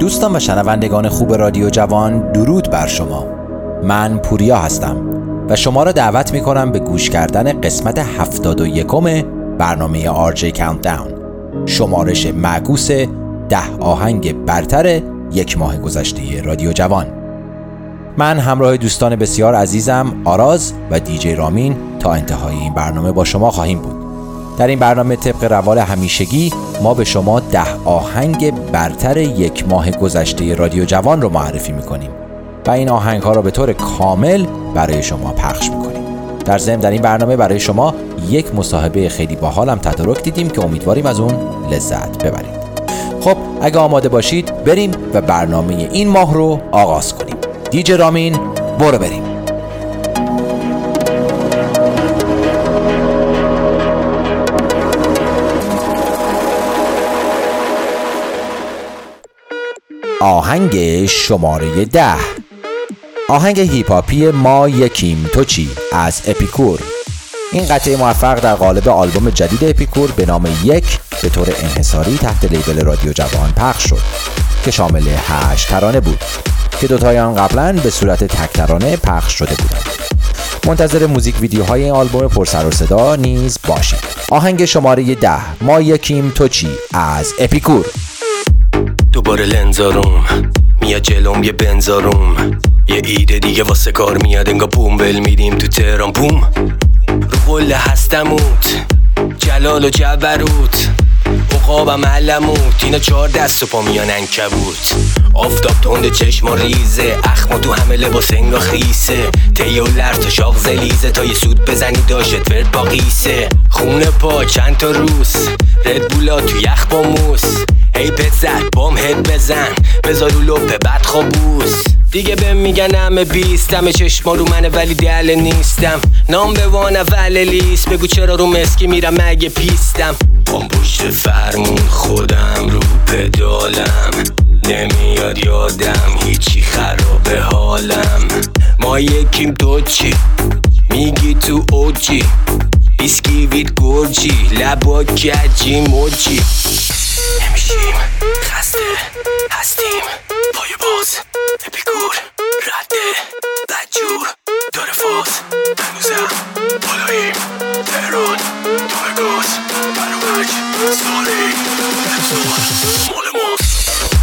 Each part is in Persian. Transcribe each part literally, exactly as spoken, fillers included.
دوستان و شنوندگان خوب رادیو جوان، درود بر شما. من پوریا هستم و شما را دعوت می کنم به گوش کردن قسمت هفتاد و یکم برنامه آر جی Countdown، شمارش معکوس ده آهنگ برتر یک ماه گذشته رادیو جوان. من همراه دوستان بسیار عزیزم آراز و دیجی رامین تا انتهای این برنامه با شما خواهیم بود. در این برنامه طبق روال همیشگی ما به شما ده آهنگ برتر یک ماه گذشته رادیو جوان رو معرفی میکنیم و این آهنگ ها را به طور کامل برای شما پخش میکنیم. در ضمن در این برنامه برای شما یک مصاحبه خیلی باحال هم تدارک دیدیم که امیدواریم از اون لذت ببرید. خب اگه آماده باشید بریم و برنامه این ماه رو آغاز کنیم. دیجی رامین برو بریم. آهنگ شماره ده، آهنگ هیپ هاپی ما یکیم تو چی از اپیکور. این قطعه موفق در قالب آلبوم جدید اپیکور به نام یک به طور انحصاری تحت لیبل رادیو جوان پخش شد که شامل هشت ترانه بود که دوتای آن قبلا به صورت تک ترانه پخش شده بودند. منتظر موزیک ویدیوهای این آلبوم پرسر و صدا نیز باشید. آهنگ شماره ده، ما یکیم تو چی از اپیکور. دوباره لنزاروم میاد جلوم یه بنزاروم، یه ایده دیگه واسه کار میاد انگا بوم بل میدیم تو تهران بوم. رو قله هستموت جلال و جبروت عقابم علموت، اینا چهار دست و پا میان عنکبوت. آفتاب تند چشم و ریزه، اخما تو همه لباس انگا خیسه، تیه و لرت و شاق زلیزه، تا یه سود بزنی داشت ورد با قیسه. خونه پا چند تا روس، ردبولا تو یخ با موس، هی پت زد بام هد بزن بذار رو لپه بد خوابوس. دیگه بهم میگن همه بیست، همه چشما رو منه ولی دل نیستم، نام به وان اول لیست، بگو چرا رو مسکی میرم مگه پیستم. پام پشت فرمون خودم رو پدالم، نمیاد یادم هیچی خرابه حالم. ما یکیم تو چی میگی تو اوجی، بیسکیویت گرجی لبا کجی موجی. نمیشیم خسته هستیم پای باز، اپیکور رده بدجور داره فاز، هنوزم بالاییم تهران دو گاز برو بک سالی امسال مال ماست.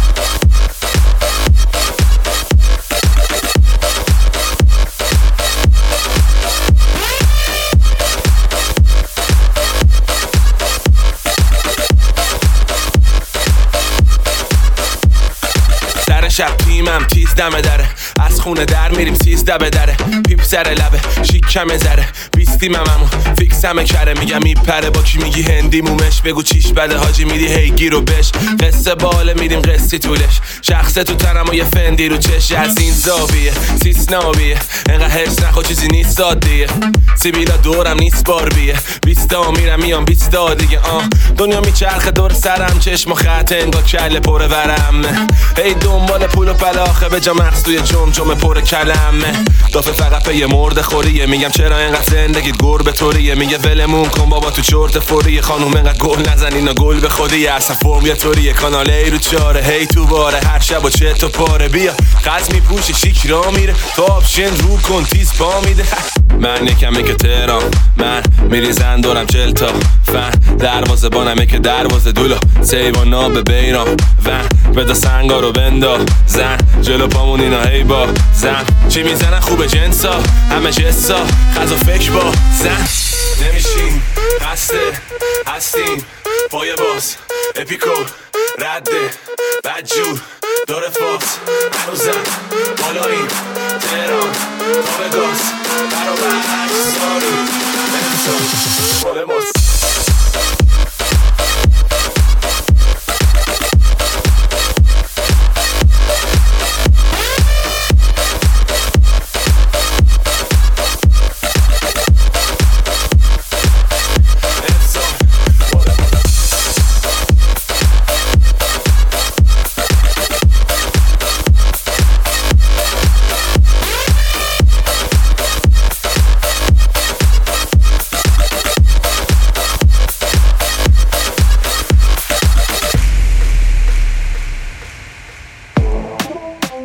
شب تیمم تیز دمه داره، از خونه در میریم سیزده به دره، پیپ سر لبه شیکمه زره، بیستیمم همون فیکسمه کره، میگم میپره با کی میگی هندی مومش، بگو چیش بده حاجی میدی هی گیرو بش، قصه باله میدیم قصی طولش، شخصه تو تنم و یه فندی رو چش، از این زاویه سیس نابیه انقدر هرس نخوا چیزی نیست سادیه، سیبیلا دورم نیست باربیه، بیستا میرم میام بیستا دیگه آه، دنیا میچرخه دور سرم، چشم و خط انگا کله پره ورم، هی دنبال پول و پلاخه به جا مغز توی جم جمع پر کلمه، دافه فقط به یه مرد خوریه، میگم چرا اینقدر زندگیت گربه طوریه، میگه ولمون کن بابا تو چرت فوریه، خانوم اینقدر گل نزن اینا گل به خودیه، اصلا فرم یه طوریه، کانال ای رو چاره هی تو باره، هر شب و چه تو پاره، بیا قز میپوشه شیک را میره، تو آپشن رو کن تیز پا میده. من یکمه که تهران من میریزن دورم چل تا فن، دروازه بانمه که دروازه دولا سیوانا به بیران ون، بدا سنگا رو بندا زن جلو پامون اینا هی با زن، چی میزنن خوبه جنسا همه جسا خز و فکر با زن. نمیشیم خسته هستیم پای باز، اپیکور رده بدجور داره فاز، هنوزم بالاییم تهران تا به گاز برابر ساری امسال مال ماست.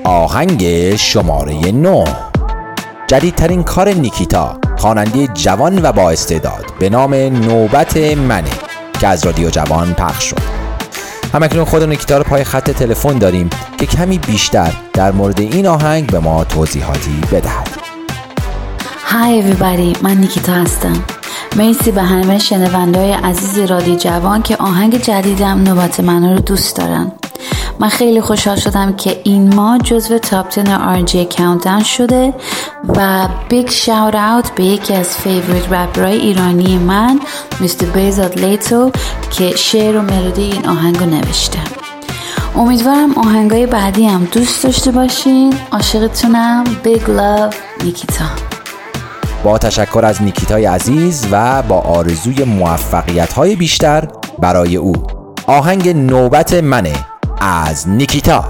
آهنگ شماره نه، جدیدترین کار نیکیتا، خواننده جوان و با استعداد به نام نوبت منه که از رادیو جوان پخش شد. همکنون خود نیکیتا رو پای خط تلفن داریم که کمی بیشتر در مورد این آهنگ به ما توضیحاتی بدهد. Hi everybody، من نیکیتا هستم. مرسی به همه شنونده‌های عزیز رادیو جوان که آهنگ جدیدم نوبت منو رو دوست دارن. من خیلی خوشحال شدم که این ماه جزو تاپ ده آر جی کاونتداون شده و بیگ شاوت اوت به یکی از فیوریت رپرهای ایرانی من میستر بیزاد لیتو که شعر و ملودی این آهنگ رو نوشته. امیدوارم آهنگای بعدی هم دوست داشته باشین. عاشقتونم. بیگ لو، نیکیتا. با تشکر از نیکیتای عزیز و با آرزوی موفقیت‌های بیشتر برای او، آهنگ نوبت منه از نیکیتا.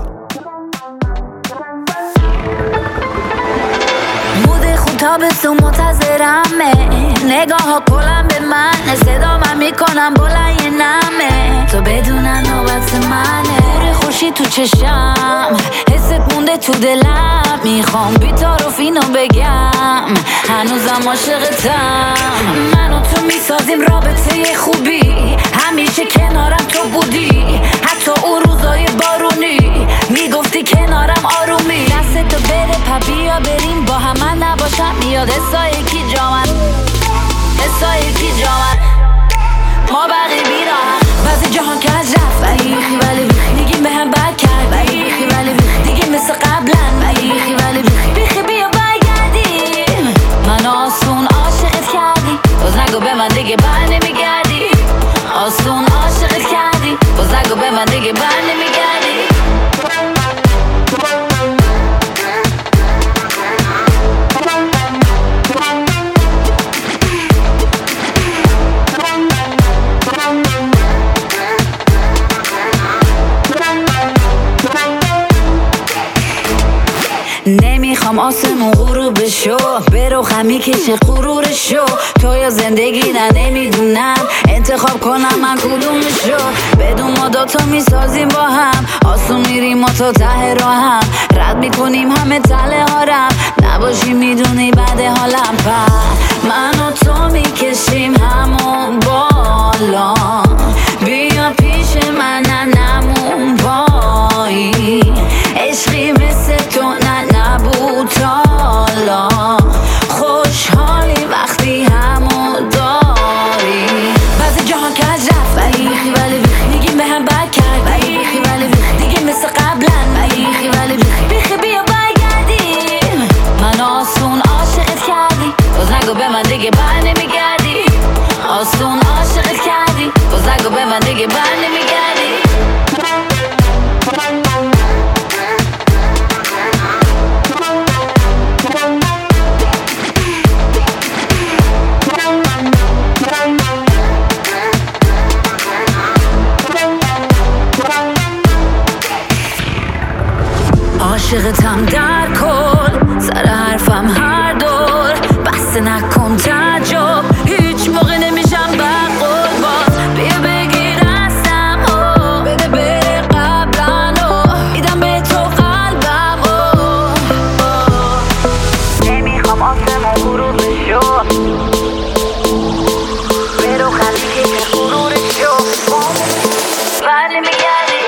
مود خوب تابستون منتظرمه، نگاه ها کلم به من، صدا من میکنم بلند یه نمه، تو بدونن نوبت منه. نور خوشی تو چشم، حست مونده تو دلم، میخوام بی تعارف اینو بگم، هنوزم عاشقتم. منو تو میسازیم رابطه خوبی، همیشه کنارم تو بودی، حتی اون روزای بارونی میگفتی کنارم آرومی. دستتو بده پبیا بریم با هم، من نباشم میاد حسای کی جامن، حسای کی جامن، ما بقیه بیرام. بعضی جهان که از رفت بایخی ولی بیخی، میگیم به هم بد کرد بایخی ولی بیخی، دیگه مثل قبلا بایخی ولی بیخی، بیخی بیا برگردیم. من آسون عاشقت کردی، باز نگو به من دیگه بر نمیگردی. آسون عاشقت کردی، باز نگو به من دیگه بر نمیگردی. نمیخوام آسمون غروب بشو، برو خمی کشه غرور شو، تو یا زندگی نه نمیدونم انتخاب کنم من کدومشو. بدون ما دوتا میسازیم با هم، آسون میریم ما تا ته راه هم، رد میکنیم همه تله هارم، نباشی میدونی بعد حالم. پس من و تو میکشیم همون بالا، بیا پیش من نمون پایی، عشقی مثل تو نه نبود تالا، خوشحالی وقتی همو داری. بعضی جهان که از رفت بایخی ولی بیخی، میگیم به هم بد کرد بایخی ولی بیخی، دیگه مثل قبلا بایخی ولی بیخی، بیخی بیا برگردیم. من آسون عاشقت کردی، باز نگو به من دیگه بر نمیگردی. آسون عاشقت کردی، باز نگو به من دیگه بر نمیگردی. عاشقتم در کل، سر حرفم هر دور، بس نکن تعجب، هیچ موقع نمیشم بقول. باز بیا بگیر دستم و بده بره قبلا و میدم به تو قلبم و نمیخوام آسمون غروب بشو، برو خلی که غرور شو، بر نمیگردی.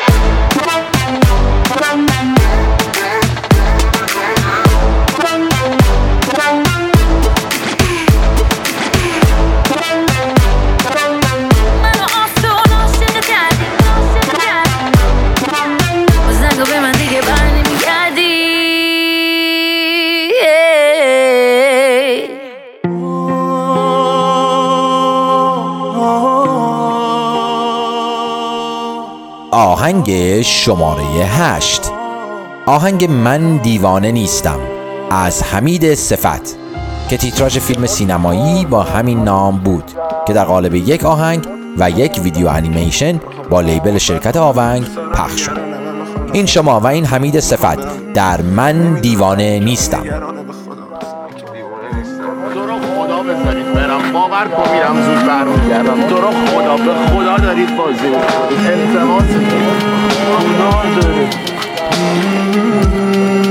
آهنگ شماره هشت، آهنگ من دیوانه نیستم از حمید صفت که تیتراژ فیلم سینمایی با همین نام بود که در قالب یک آهنگ و یک ویدیو انیمیشن با لیبل شرکت آونگ پخش شد. این شما و این حمید صفت در من دیوانه نیستم. برم باور کن میرم زود برمیگردم، تو رو خدا به خدا دارید بازی میکنید، التماس میکنم، گناه دارید.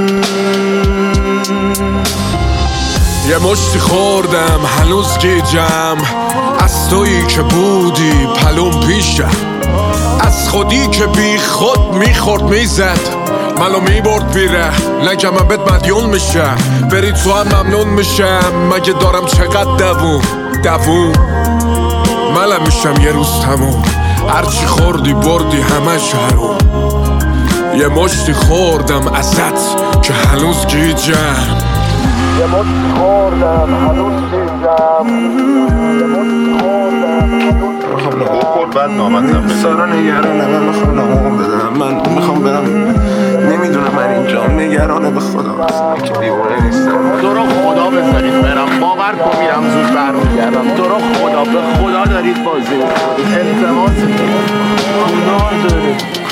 مشتی خوردم هنوز گیجم از تویی که بودی پلوم پیشم، از خودی که بی خود میخورد میزد منو میبرد بیره نگم من بهت مدیون میشم، بری تو هم ممنون میشم، مگه دارم چقدر دوون دوون منم میشم یه روز تموم، هرچی خوردی بردی همش حروم. یه مشتی خوردم ازت که هنوز گیجم، یه مشتی خوردم هنوز گیجم، یه مشتی خوردم هنوز میخوام نهو خورد بعد نامتم بزن. سارا نگرانه من میخوام نهو بدم، من میخوام برم نمیدونم من اینجا نگرانه به خدا که دیوانه نیستم. تو رو خدا بذارید برم، باور کن میرم زود برمیگردم. تو رو خدا به خدا دارید بازی میکنید، التماس گناه دارید.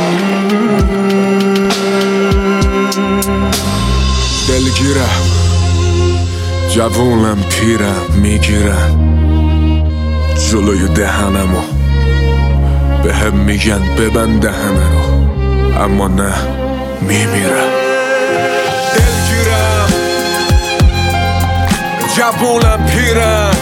دلگیرم جوونم پیرم میگیرم جلوی دهنمو به هم میگن ببند دهنه رو، اما نه میمیرم. دلگیرم جوونم پیرم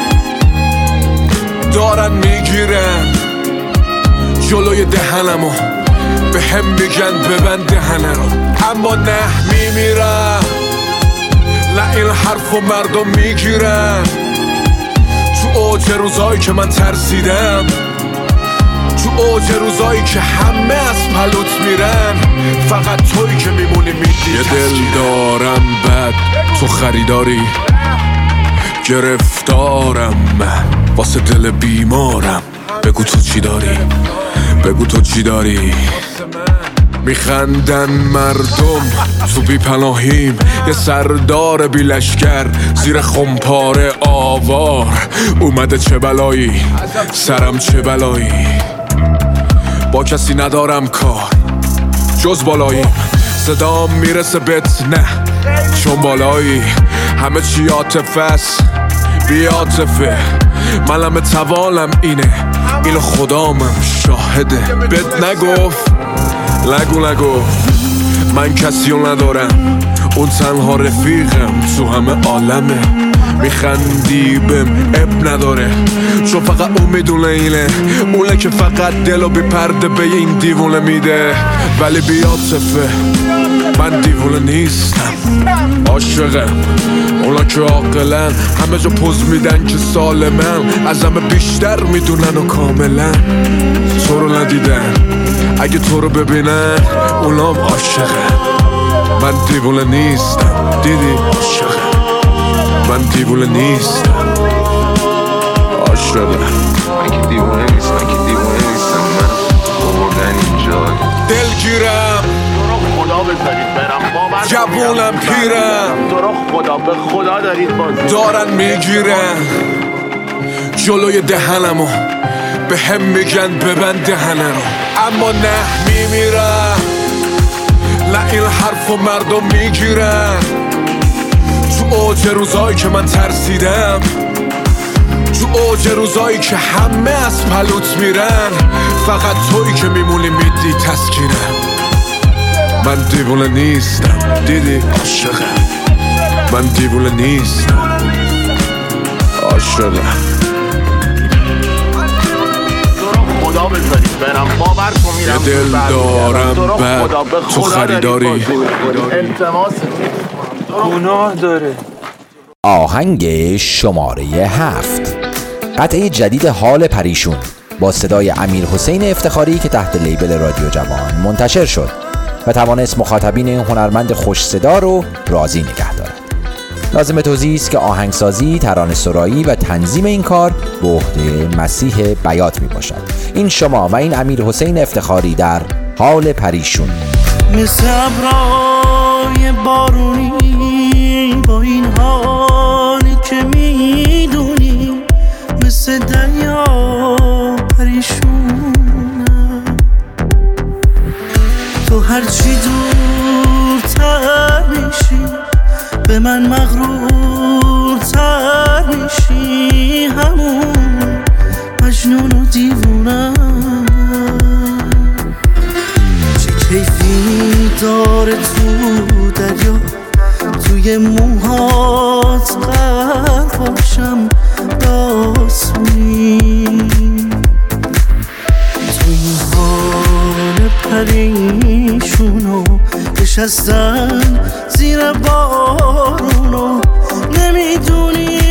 دارن میگیرن جلوی دهنمو به هم میگن ببند دهنه رو، اما نه میمیرم. نه این حرفو مردم میگیرن تو اوج روزایی که من ترسیدم، تو اوج روزایی که همه از پلوت میرن، فقط تویی که میمونی میدی. یه دل دارم بد تو خریداری، گرفتارم من واسه دل بیمارم. بگو تو چی داری، بگو تو چی داری. میخندن مردم تو بی پناهیم، یه سردار بی لشکر زیر خمپاره آوار اومده. چه بلایی سرم چه بلایی، با کسی ندارم کار جز بالاییم. صدام میرسه بهت نه چون بالایی، همه چی عاطفه است بی عاطفه. منم توانم اینه، اینو خدامم شاهده. بهت نگفت نگو نگو من کسیو ندارم، اون تنها رفیقم تو همه عالمه. میخندی بهم اب نداره چون فقط اون میدونه اینه، اونه که فقط دلو بی پرده به این دیوونه میده. ولی بی عاطفه من دیوونه نیستم، عاشقم. اونا که عاقلن همه جا پوز میدن که سالمن، از همه بیشتر میدونن و کاملا تو رو ندیدن. اگه تو رو ببینن اونام عاشقن. من دیوونه نیستم دیدی عاشقم، من دیوونه نیستم عاشقم. من که دیوونه نیستم، من که دیوونه نیستم. من آوردن اینجا دلگیرم تو رو خدا بذارید برم، باور کن جوونم پیرم. تو رو خدا به خدا دارید بازی دارن میگیرن جلوی دهنمو به هم میگن ببند دهنه رو، اما نه میمیرم. نه این حرفو مردم میگیرن تو اوج روزایی که من ترسیدم، تو اوج روزایی که همه از پلوت میرن، فقط تویی که میمونی میدی تسکینم. من دیوونه نیستم دیدی عاشقم، من دیوونه نیستم عاشقم. خدا بذارید برم، باور کن میرم. یه دل دارم بد تو خریداری، التماس گناه داره. آهنگ شماره هفت، قطعه جدید حال پریشون با صدای امیر حسین افتخاری که تحت لیبل رادیو جوان منتشر شد و توانست مخاطبین این هنرمند خوش صدا رو راضی نگه دارد. لازم توضیح است که آهنگسازی، ترانه‌سرایی و تنظیم این کار به عهده مسیح بیات می باشد. این شما و این امیر حسین افتخاری در حال پریشون. مثل ابرای بارونی با این حالی که میدونی، مثل دریا پریشونم. تو هرچی دورتر میشی به من مغرورتر میشی، همون مجنون و دیوونم. چه کیفی داره تو دریا، توی موهات غرق باشم راست میگی. تو این حال پریشونو نشستن زیر بارونو نمیدونی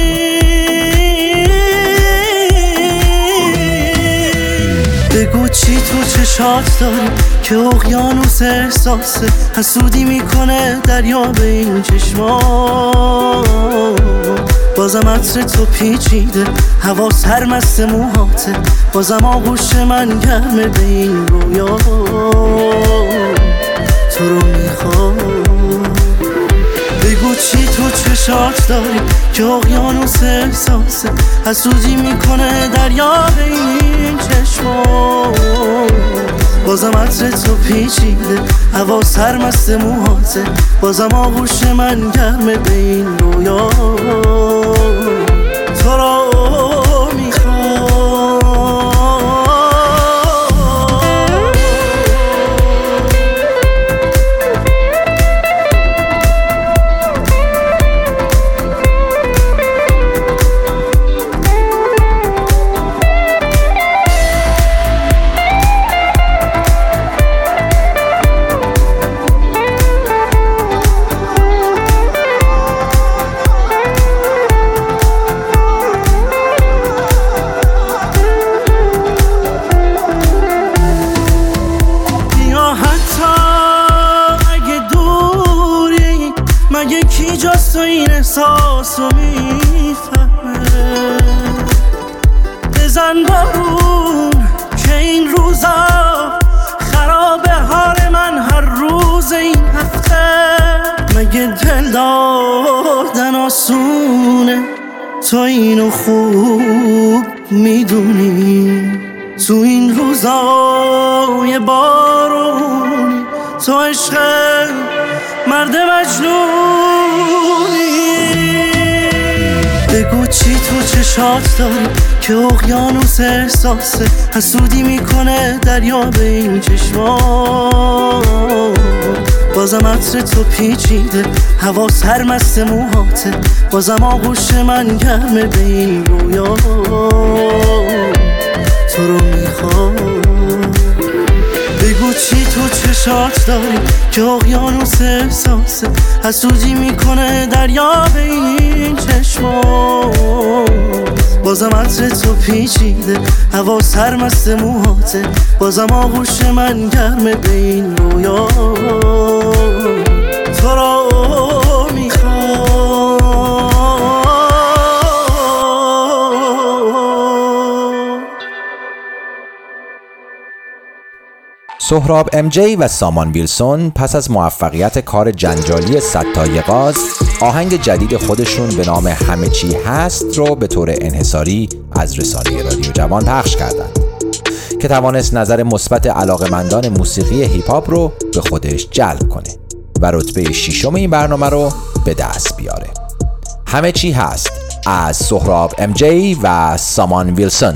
بگو چی تو چشات داری که اقیانوس احساسه حسودی میکنه دریا به این چشما. بازم عطر تو پیچیده هوا سرمست موهاته بازم آغوش من گرمه به این رویا تو رو میخوام. بگو چی تو چشات داری که اقیانوس احساسه حسودی میکنه دریا به این چشما. بازم عطر تو پیچیده هوا سرمست موهاته بازم آغوش من گرمه به این رویا تو رو میخوام. مگه کی جاست و این احساس رو میفهمه؟ بزن بارون که این روزا خرابه حال من هر روز این هفته. مگه دل دادن آسونه تو اینو خوب میدونی. تو این روزای بارونی تو عشق مرد مجنونی. بگو چی تو چشات داری که اقیانوس احساسه حسودی میکنه دریا به این چشما. بازم عطر تو پیچیده هوا سرمست موهاته بازم آغوش من گرمه به این رویا تو رو میخوام. بگو چی تو چشات داری که اقیانوس احساسه حسودی میکنه دریا به این چشما. بازم عطر تو پیچیده هوا سرمست موهاته بازم آغوش من گرمه به این رویا تو رو میخوام. سهراب ام جی و سامان ویلسون پس از موفقیت کار جنجالی ستای غاز آهنگ جدید خودشون به نام همه چی هست رو به طور انحصاری از رسانه رادیو جوان پخش کردند که توانست نظر مثبت علاقه‌مندان موسیقی هیپ هاپ رو به خودش جلب کنه و رتبه ششم این برنامه رو به دست بیاره. همه چی هست از سهراب ام جی و سامان ویلسون.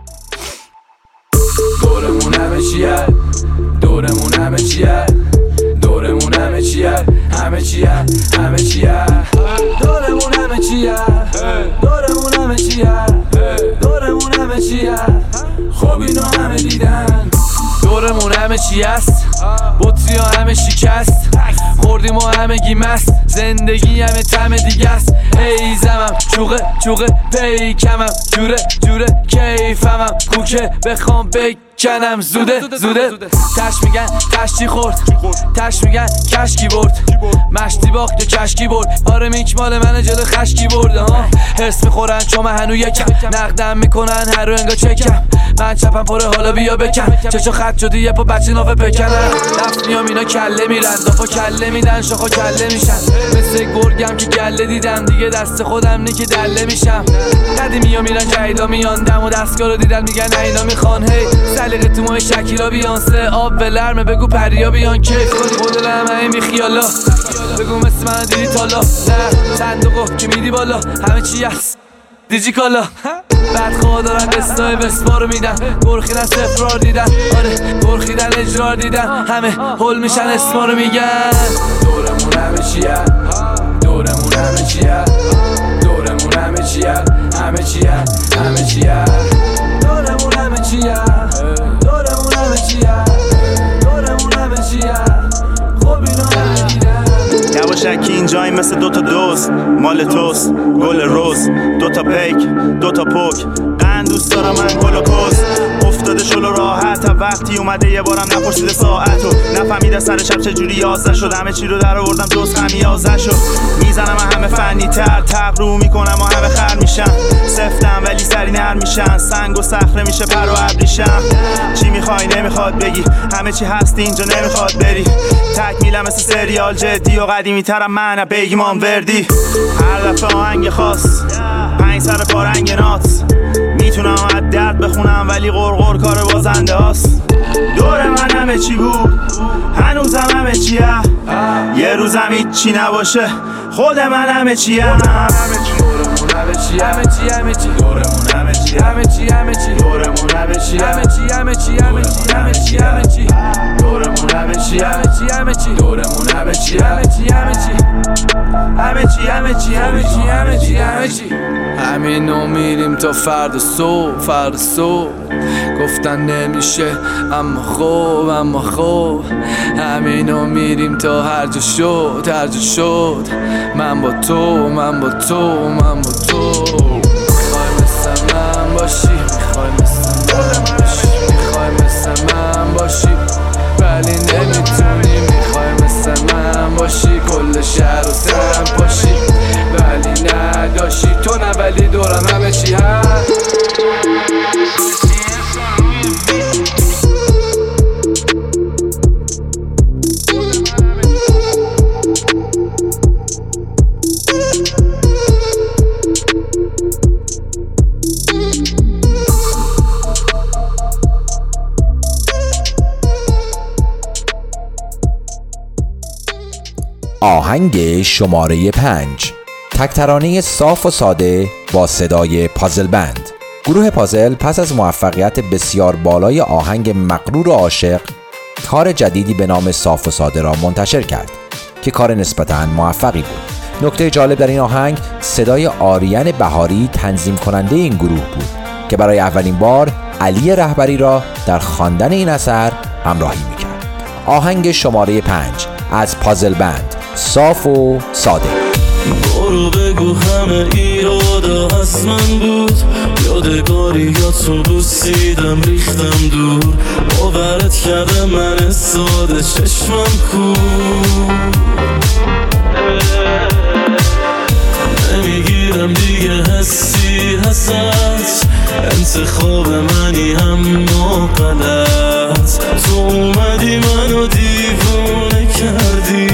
دورمون همه چیه دورمون همه چیه دورمون همه چیه همه چیه همه چیه دورمون همه چیه دورمون همه چیه دورمون همه چیه خب اینو همه دیدن. دورمون همه چی است بطری ها همه شکست خوردیم و همه گی مست زندگی همه طعم دیگه است. ای زمم چوقه چوقه پیکمم جوره جوره کیفمم کوکه بخوام بکنم زوده زوده تش میگن تشتی خورد تش میگن کشکی برد مشتی باخت و کشکی برد. آره میک مال من جلو خشکی برده ها. حس میخورن چون من هنو یکم نقدم میکنن هر رو انگا چکم من چپم پره حالا بیا بکن چشو خط شدی یه پا بچه نافه بکنن رفت میام اینا کله میرن دافا کله میدن شاخا کله میشن مثل گرگم که گله دیدم دیگه دست خودم نی که دله میشم. قدیمی ها میرن جهیدا میان دم و دستگاه رو دیدن میگن اینا میخوان هی سلیقه تو ماه شکیلا بیانسه آب به لرمه بگو پریا بیان کیف کنی خود لمه بی خیالا بگو مثل من دیدی تالا نه صندوقو که میدی بالا همه چی هست دیجی کالا بعد خواه دارن قصای بسپا رو میدن گرخیدن سفرار دیدن آره گرخیدن اجرار دیدن همه هل میشن اسما رو میگن. دورمون همه چیه دورمون همه چیه دورمون همه چیه همه چیه همه چیه دورمون همه چیه دورمون همه چیه دورمون همه چیه خب اینا نگیرم یواشکی اینجایی مثل دوتا دوست مال توست گل روز دوتا پیک دوتا پوک قند دوست دارم من گل و کس افتاده شلو راحت وقتی اومده یه بارم نپرسیده ساعتو نفهمیده سر شب چجوری یازده شد همه چی رو در آوردم جز خمیازه شد میزنم همه فنی تر تقرو میکنم و همه خر میشن سفتم ولی سری نر میشن سنگ و صخره میشه پر و ابریشم چی میخوای نمیخواد بگی همه چی هست اینجا نمیخواد بری تکمیلم مثل سریال جدی و قدیمی ترم من بگی مام وردی هر دفعه آهنگ خاص پنج سر پارنگ نات میتونم از درد بخونم ولی غرغر کار بازنده هاست دور من همه چی بود هنوزم همه چیه یه روزم هیچی نباشه خود من همه چیه همه چی همه چی همه چی دورمون همه چی همه چی همه چی دورمون همه چی همه چی همه چی همه چی همه چی همه چی دورمون همه چی همه چی همه چی دورمون همه چی همه چی همه چی همه چی همه چی همه چی همه چی همه چی همینو میریم تا فردا صبح فردا صبح گفتن نمیشه اما خوب اما خوب همینو میریم تا هر جا شد هر جا شد من با تو من با تو من با تو میخوای مثل من باشی میخوای مثل من باشی میخوای مثل من باشی ولی نمیتونی میخوای مثل من باشی کل شهر و سرم باشی ولی نداشی تو نه ولی دورم همه چی هست آهنگ شماره پنج، تک ترانه صاف و ساده با صدای پازل بند. گروه پازل پس از موفقیت بسیار بالای آهنگ مغرور و عاشق کار جدیدی به نام صاف و ساده را منتشر کرد که کار نسبتاً موفقی بود. نکته جالب در این آهنگ صدای آریان بهاری تنظیم کننده این گروه بود که برای اولین بار علی رهبری را در خواندن این اثر همراهی میکرد. آهنگ شماره پنج از پازل بند، صاف و ساده. برو بگو همه ایرادا از من بود یادگاریاتو بوسیدم ریختم دور باورت کرده من ساده چشمم کور نمیگیرم دیگه حسی هست انتخاب منی هم غلط تو اومدی منو دیوونه کردی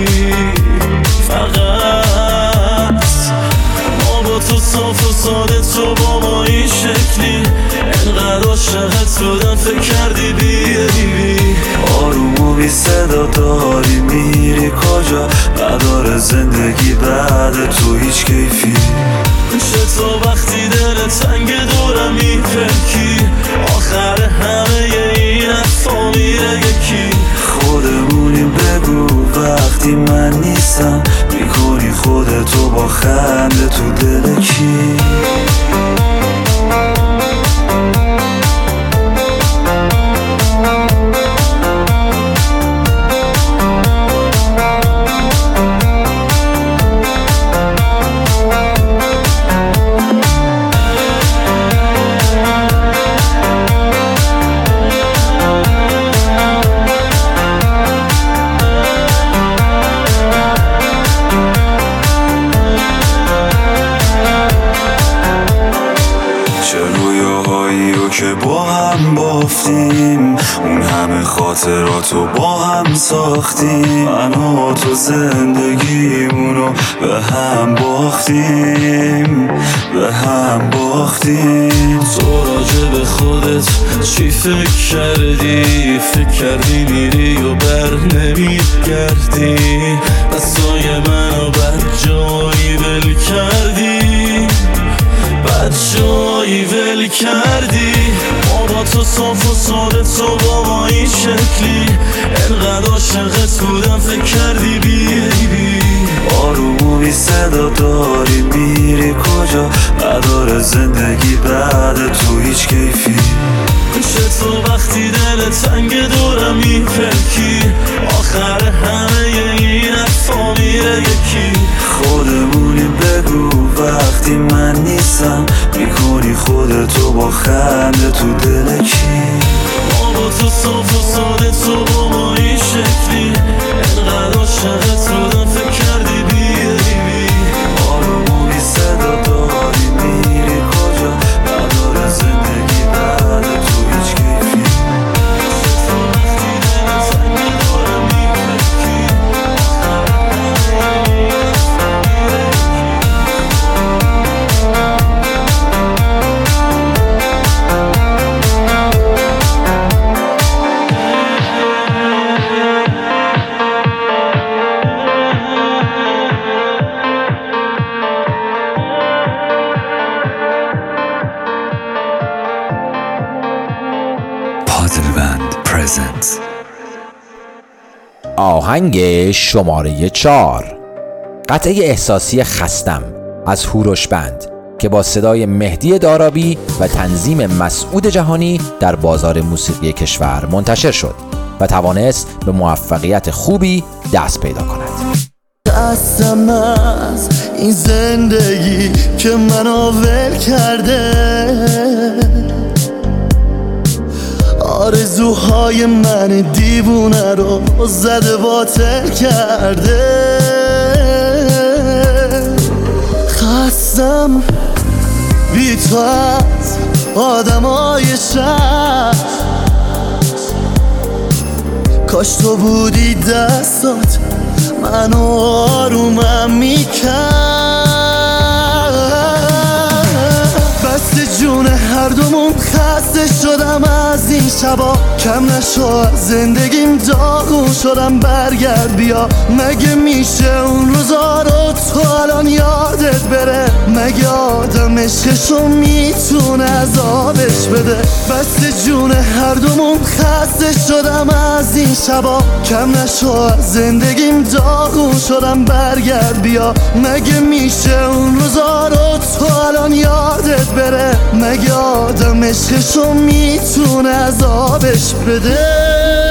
فقط ما با تو صاف و ساده تو با ما این شکلی انقدر عاشقت بودم فکر کردی بیایی آروم و بی صدا داری میری کجا نداره زندگی بعد تو هیچ کیفی چطور وقتی دل تنگ دورم میپرکی آخر همه این حرفا میره یکی خودمونیم بگو وقتی من نیستم میکنی خودتو با خنده تو دل کی که با هم بافتیم اون همه خاطراتو با هم ساختیم من و تو زندگیمونو به هم باختیم به هم باختیم تو راجع به خودت چی فکر کردی فکر کردی میری و بر نمیگردی دستای منو بد جایی ول کردی بد جایی ول کردی ما با تو صاف و ساده تو با ما این شکلی انقدر عاشقت بودم فکر کردی بیایی آروم بی صدا داری میری کجا؟ نداره زندگی بعد تو هیچ کیفی. پیش تو وقتی دل تنگ دورم میپکی، آخر همه این حرفا میره یکی. خودمونی بگو وقتی من نیستم، میکنی خودتو با خنده تو دل کی؟ ما با تو صاف و ساده، تو با ما این شکلی، انقدر عاشقت بودم فکر کردی بیاری بی. آروم بی صدا داری میری کجا؟ نداره زندگی بعد تو هیچ کیفی. تو وقتی دل تنگ دورم میپکی، آهنگ شماره چهار، قطعه احساسی خستم از هوروش بند که با صدای مهدی دارابی و تنظیم مسعود جهانی در بازار موسیقی کشور منتشر شد و توانست به موفقیت خوبی دست پیدا کند. خستم از این زندگی که منو ول کرده، آرزوهای من دیوونه رو زده باطل کرده. خستم بی تو از آدمای شهر، کاش تو بودی دستات منو آرومم میکرد. بس جون هر دومون خسته شدم از این شبا، کم نشو از زندگیم داغون شدم. برگرد بیا، مگه میشه اون روزا رو تو الان یادت بره؟ مگه آدم عشقشو میتونه عذابش بده؟ بس جون هر دومون خسته شدم از این شبا، کم نشو از زندگیم داغون شدم. برگرد بیا، مگه میشه اون روزا رو تو الان یادت بره؟ مگه آدم عشقشو میتونه عذابش بده؟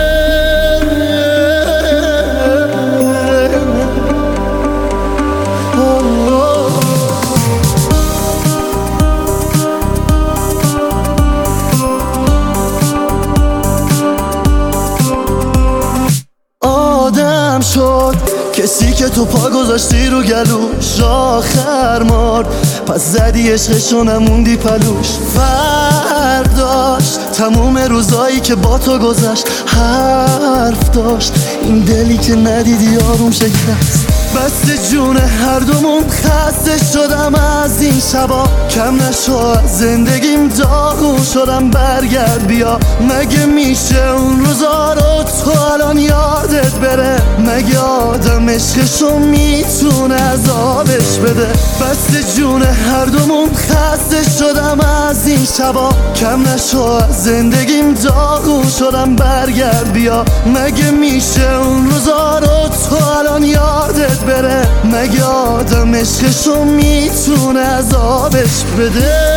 آدم شد کسی که تو پا گذاشتی رو گلوش، آخر مرد پس زدی عشقشو نموندی پلوش. فرق داشت تموم روزایی که با تو گذشت، حرف داشت این دلی که ندیدی آروم شکست. بس جون هر دومون خسته شدم از این شبا، کم نشو از زندگیم داغون شدم. برگرد بیا، مگه میشه اون روزا رو تو الان یادت بره؟ مگه آدم عشقشو میتونه عذابش بده؟ بس جون هر دومون خسته شدم از این شبا، کم نشو از زندگیم داغون شدم. برگرد بیا، مگه میشه اون روزا رو تو الان یادت بره؟ مگه آدم عشقشو میتونه عذابش بده؟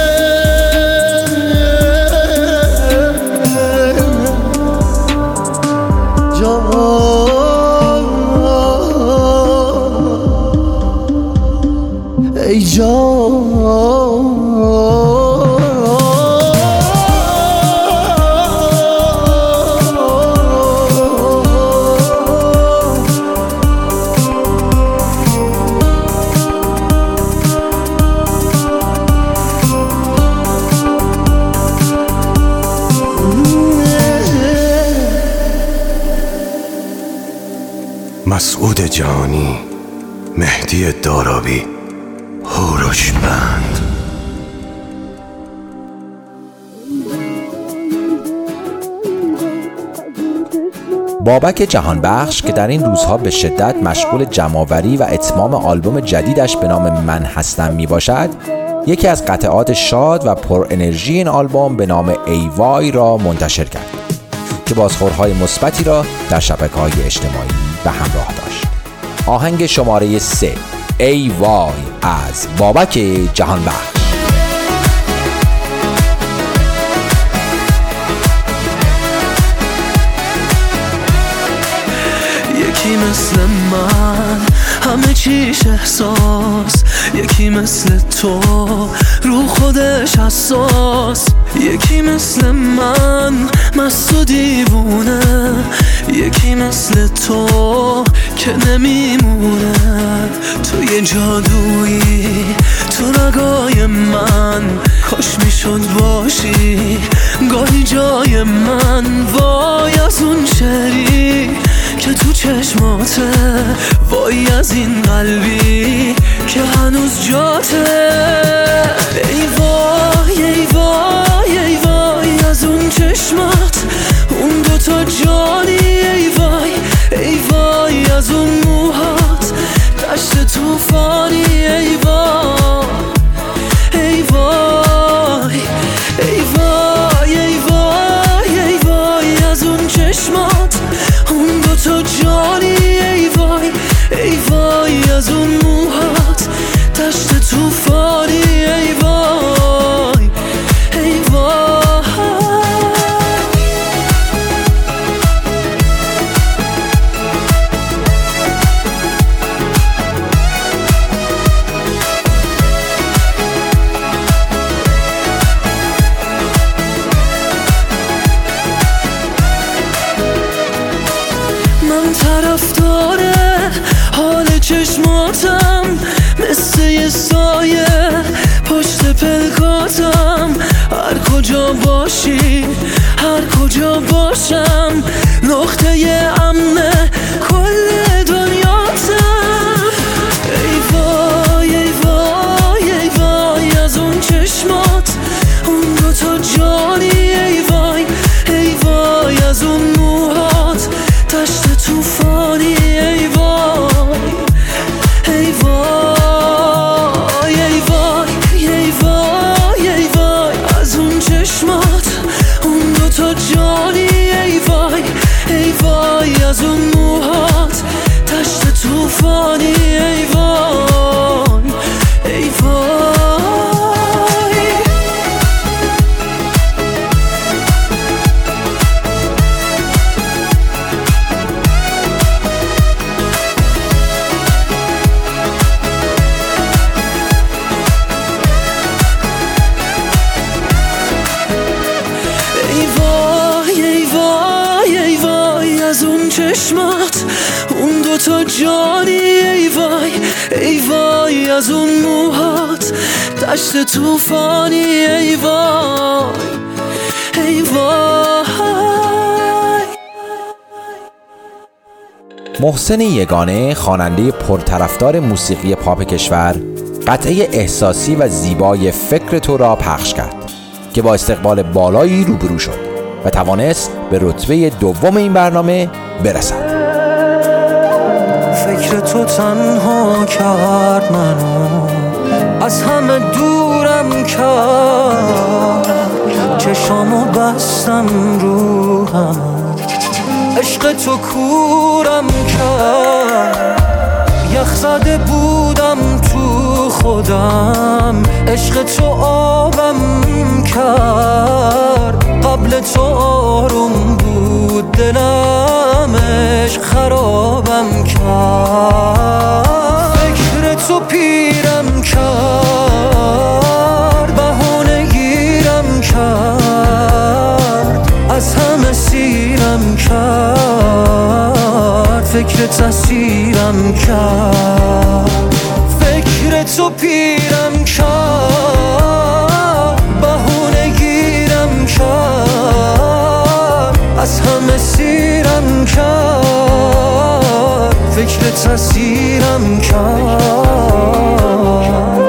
ای جان مسعود جهانی، مهدی دارابی، هوروش بند. بابک جهانبخش که در این روزها به شدت مشغول جمع‌آوری و اتمام آلبوم جدیدش به نام من هستم می باشد، یکی از قطعات شاد و پر انرژی این آلبوم به نام ای وای را منتشر کرد که بازخوردهای مثبتی را در شبکه‌های اجتماعی به همراه داشت. آهنگ شماره سه ای وای از بابک جهانبخش. یکی مثل من همه چیش احساس، یکی مثل تو رو خودش حساس، یکی مثل من مست و دیوونه، یکی مثل تو که نمیمونه. تو یه جادویی تو رگای من، کاش میشد باشی گاهی جای من. وای از اون شعری که تو چشماته، وای از این قلبی که هنوز جاته. ای وای ای وای ای وای از اون چشمات، اون دوتا جانی. ای وای ای وای از اون موهات، دشت توفانی. ای وای ای وای ای وای ای وای ای وای از اون چشمات، اون دوتا جانی. ای وای ای وای از اون موهات، دشت توفانی. ای وای ای وای. من طرفدار حال چشماتم، مثل یه سایه پشت پلکاتم. هر کجا باشی هر کجا باشم، نقطه امن کل دنیاتم. ای وای ای وای ای وای از اون چشمات، اون دوتا جانی. ای وای ای وای از اون موهات، دشت توفانی. ای وای ای وای ای وای ای وای ای وای از اون چشمات، اون دوتا جانی. ای وای ای وای از اون موهات، دشت توفانی. ای وای ای وای. چشمات، اون دوتا جانی. ای وای ای وای از اون موهات، دشت توفانی. ای وای ای وای. محسن یگانه، خواننده پرطرفدار موسیقی پاپ کشور، قطعه احساسی و زیبای فکر تو را پخش کرد که با استقبال بالایی روبرو شد و توانست به رتبه دوم این برنامه برسد. فکر تو تنها کرد منو، از همه دورم کرد. چشامو بستم رو هم، عشق تو کورم کرد. یخ زده بودم تو خودم، عشق تو آبم کرد. قبل تو آروم بود دلم، عشق خرابم کرد. فکر تو پیرم کرد، بهونه گیرم کرد. از همه سیرم کرد، فکر تسیرم کرد. فکر تو پیرم کرد، بهونه گیرم کرد. از همه سیرم کرد، فکر تسیرم کرد.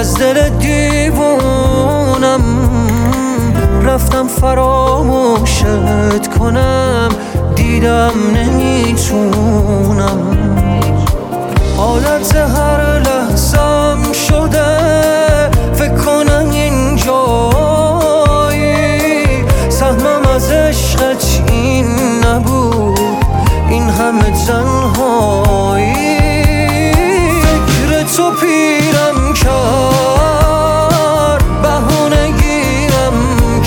از دل دیوونم رفتم فراموشت کنم، دیدم نمیتونم. حالت هر لحظم شده فکر کنم اینجایی، سهمم از عشقت این نبود، این همه تنهایی. فکر تو پیرم کرد، بهونه گیرم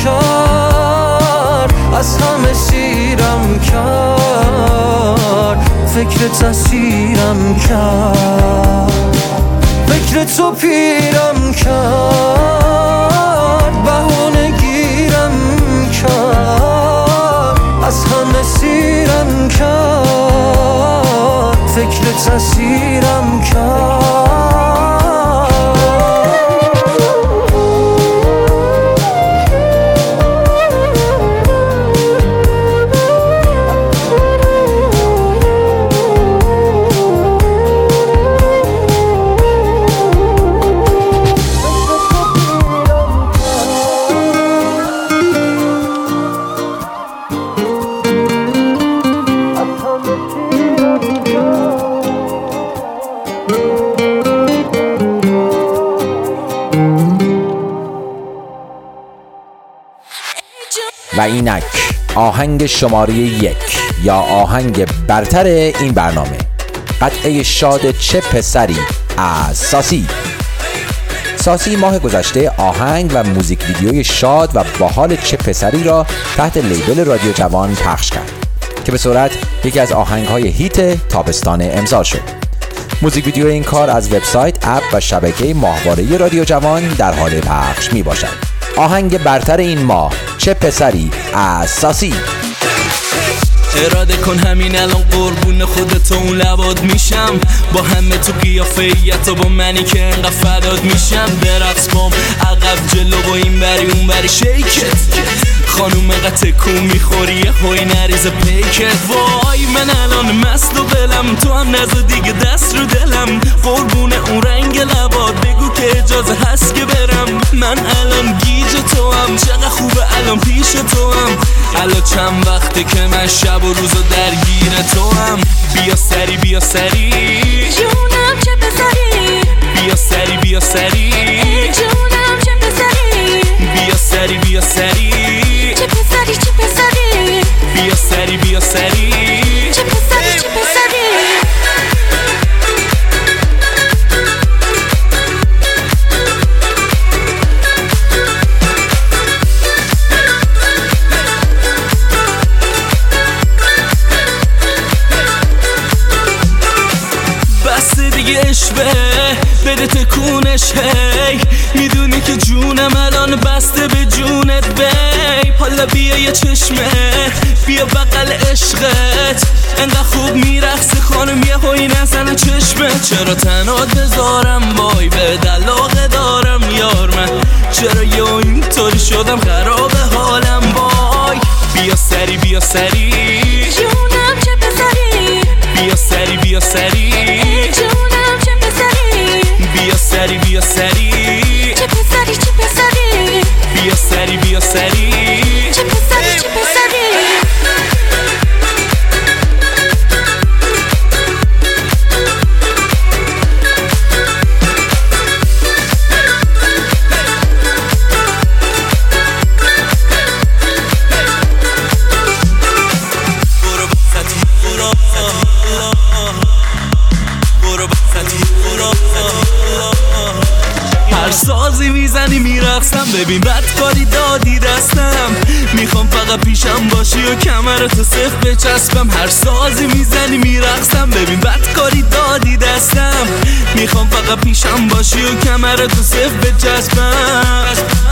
کرد، از همه سیرم کرد، فکر تسیرم کرد. فکر تو پیرم کرد، بهونه گیرم کرد، از همه سیرم کرد، فکر تسیرم کرد. و اینک آهنگ شماره یک یا آهنگ برتر این برنامه، قطعه شاد چه پسری از ساسی. ساسی ماه گذشته آهنگ و موزیک ویدیوی شاد و باحال چه پسری را تحت لیبل رادیو جوان پخش کرد که به صورت یکی از آهنگ‌های هیت تابستان امسال شد. موزیک ویدیو این کار از وبسایت، اپ و شبکه ماهواره رادیو جوان در حال پخش می باشد. آهنگ برتر این ماه چه پسری از ساسی. اراده کن همین الان قربون خودت اون لباد میشم، با همه تو قیافه‌یت و با منی که انقدر فداد میشم. برقص بام عقب جلو و این بری اون بری شیکت، خانوم انقدر تکون میخوری هوی نریز پیکت. وای من الان مست و بلم، تو هم نزد دیگه دست رو دلم، قربون اون رنگ لباد بگو که اجازه هست که برم. من الان گیج تو هم، چقدر خوبه الان پیش تو هم، الان چند وقته که من شب و روزو درگیر تو هم. بیا سری بیا سری جونم چه پسری، بیا سری بیا سری جونم چه پسری، بیا سری بیا سری چه پسری چه پسری، بیا سری بیا سری چه پسری چه پسری. بده تکونش هی، میدونی که جونم الان بسته به جونت بی. حالا بیا یه چشمه، بیا بغل عشقت، انقدر خوب میرقصی خانم یه هوی نزنه چشمه. چرا تنات بذارم وای به دلاغه دارم یار من، چرا یه اینطوری شدم خرابه حالم وای. بیا سری بیا سری جونم چه پسری، بیا سری بیا سری جونم چه پسری، بیا سری بیا سری چه پسری چه پسری، بیا سری بیا سری چه پسری چه پسری. هر سازی میزنی میرقصم، ببین بدکاری دادی دستم، میخوام فقط پیشم باشی و کمرتو صف بچسبم. هر سازی میزنی میرقصم، ببین بدکاری دادی دستم، میخوام فقط پیشم باشی و کمرتو صف بچسبم.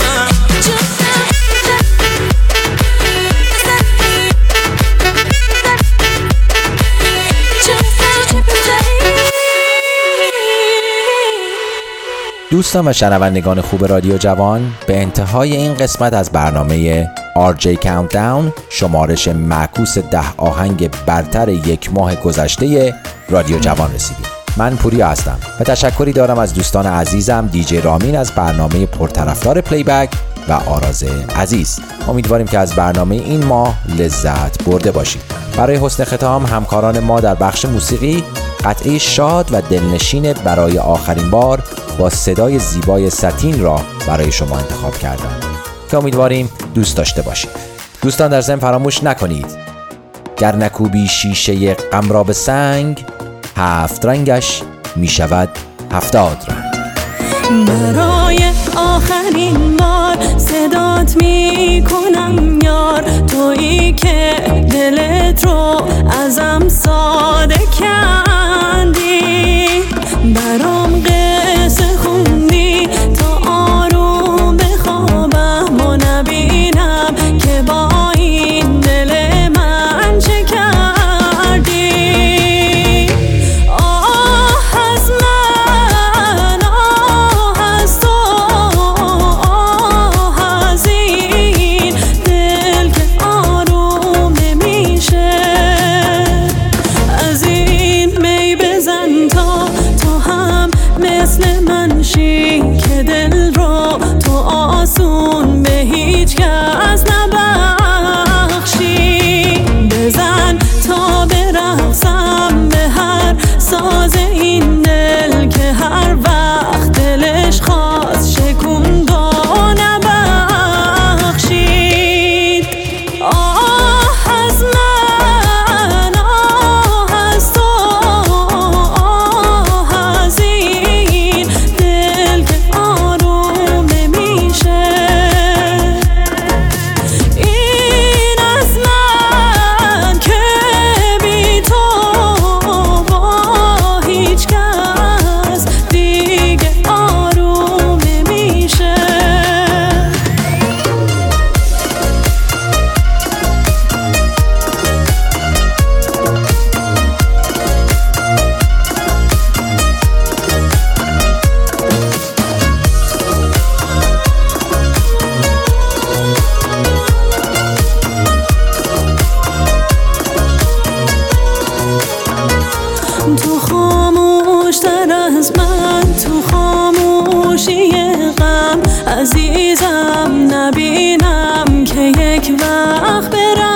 دوستان و شنوندگان خوب رادیو جوان، به انتهای این قسمت از برنامه آر جی Countdown، شمارش معکوس ده آهنگ برتر یک ماه گذشته رادیو جوان رسیدیم. من پوریا هستم و تشکری دارم از دوستان عزیزم دیجی رامین از برنامه پرطرفدار پلی بک و آراز عزیز. امیدواریم که از برنامه این ماه لذت برده باشید. برای حسن ختام همکاران ما در بخش موسیقی قطعه شاد و دلنشین برای آخرین بار با صدای زیبای ساتین را برای شما انتخاب کردند که امیدواریم دوست داشته باشید. دوستان در ضمن فراموش نکنید گر نکوبی شیشه غم را به سنگ، هفت رنگش می شود هفتاد رنگ. برای آخرین بار صدات می کنم یار، تویی که دلت رو ازم ساده کندی، برام قصه خوندی تا آروم بخوابم و نبینم که با این دل من چه کردی. آه از من، آه از تو، آه از این دل که آروم نمیشه. از این می بزن تا تو هم مثل من شی که دل رو تو آسون به هیچ کس نبخشی. بزن تا برقصم به هر ساز این دل که هر وقت دلش خواست شکوند و نبخشید. آه از من، آه از تو، آه از این دل که آروم نمیشه. این از من که بی تو با هیچ کس دیگه آروم نمیشه. تو خاموش تر از من، تو خاموشی غم عزیزم، نبینم که یک وقت برم